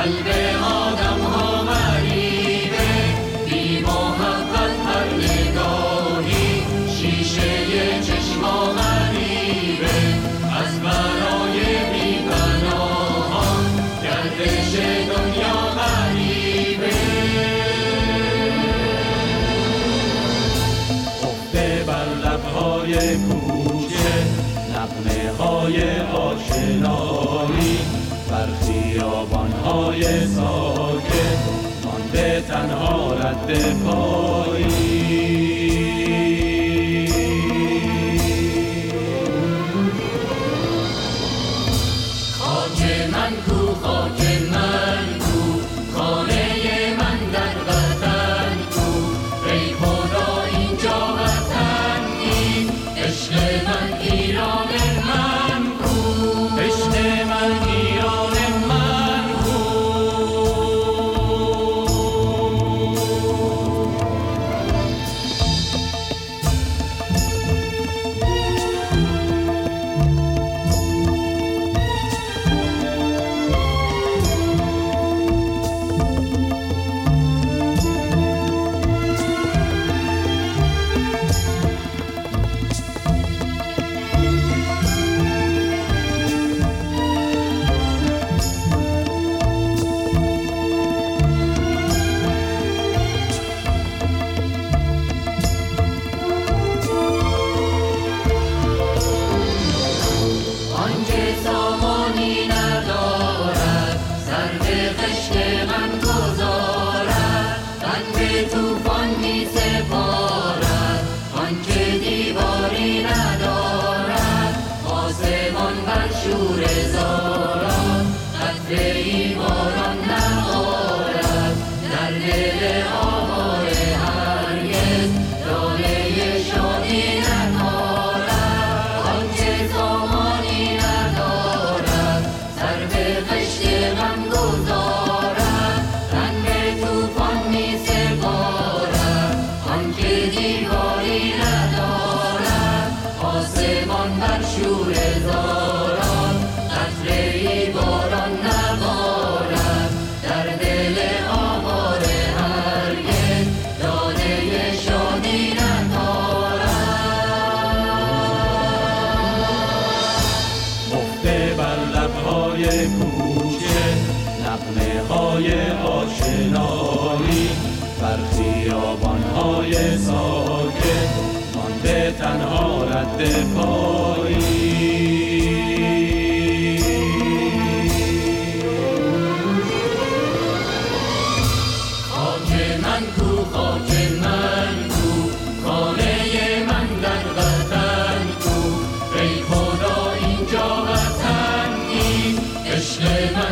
قلب آدم ها غریبه، بی محبت هر نگاهی شیشه چشما غریبه، از برای بی پناهان گردش دنیا غریبه. خفته بر لبهای کوچه نغمه های آشنایی، بر خیابان‌های ساکت مانده تنها رد پایی. خاک من کو، خاک من کو، خانه من در وطن کو، ای خدا اینجا وطن نیست، عشق من ایران من کو، عشق من ایران من کو. آشنایی بر خیابان‌های ساکت مانده تنها رد پایی. خاک من کو، خاک من کو، خانه من در وطن کو، ای خدا اینجا وطن نیست، عشق من